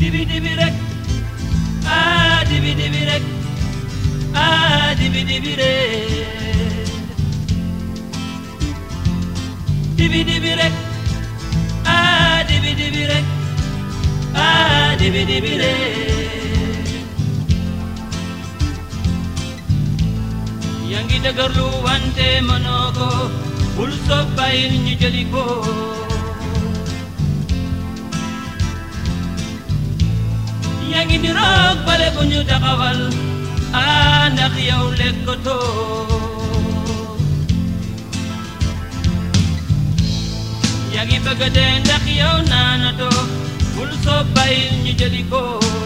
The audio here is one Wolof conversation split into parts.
dibi dibi rek ah dibi dibi rek ah dibi dibi rek dibi dibi rek ah dibi dibi rek ah dibi dibi rek yaa ngi dëgërlu wante mënoo ko bul soob bàyyil ñu jëli ko yaa ngi di roog bale bu ñu taxawal ah ndax yow lekkatoo yaa ngi bëgg a dee ndax yow naanatoo bul soob bàyyil ñu jëli ko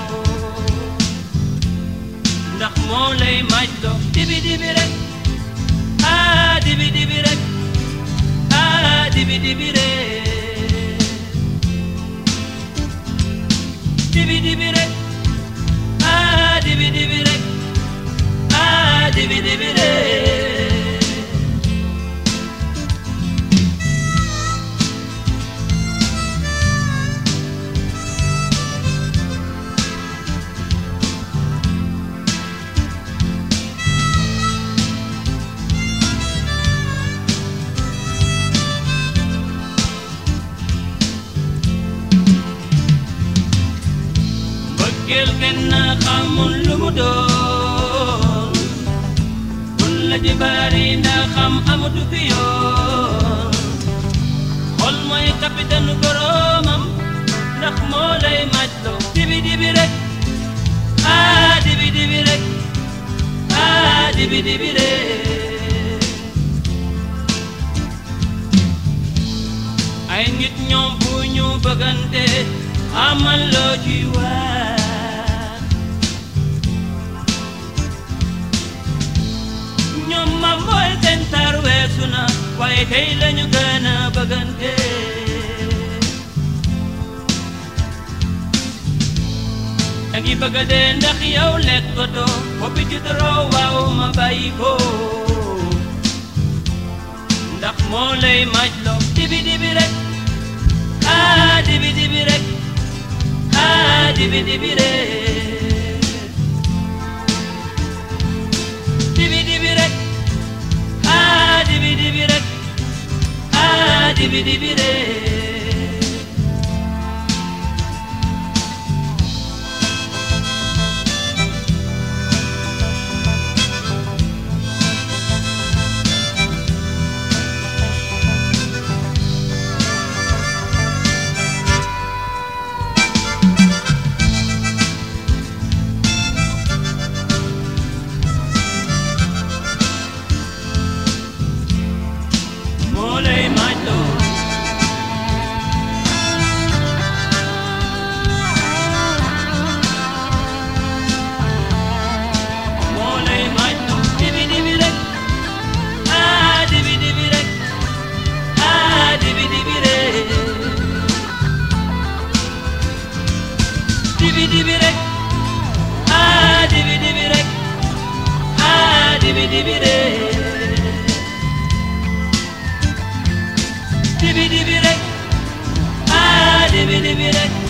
ndax moo lay maaj loo dibi dibi rek ah dibi dibi rek ah dibi dibi rek dibi dibi rek ah dibi dibi rek ah dibi dibi rek mbëggeel kenn xamul lu mu doon bun la ci bari ndax xam amatu fi yoon xol mooy capitaine boromam ndax moo lay màcc loo dibi dibi rek ah dibi dibi rek ah dibi dibi rek ay nit ñoom bu ñu bëggante amal loo ci waar ñoom ma mooy seen tar weesu na waaye tey lañu gën a bëggante da ngi bëgg a dee ndax yow lekkatoo boppi ci doroo waaw ma bàyyi ko ndax moo lay maaj loo dibi dibi rek ah dibi dibi rek ah dibi dibi rek dibi dibi rek ah dibi dibi rek ah dibi dibi rek dibi dibi rek ah dibi dibi rek ah dibi dibi rek dibi dibi rek ah dibi dibi rek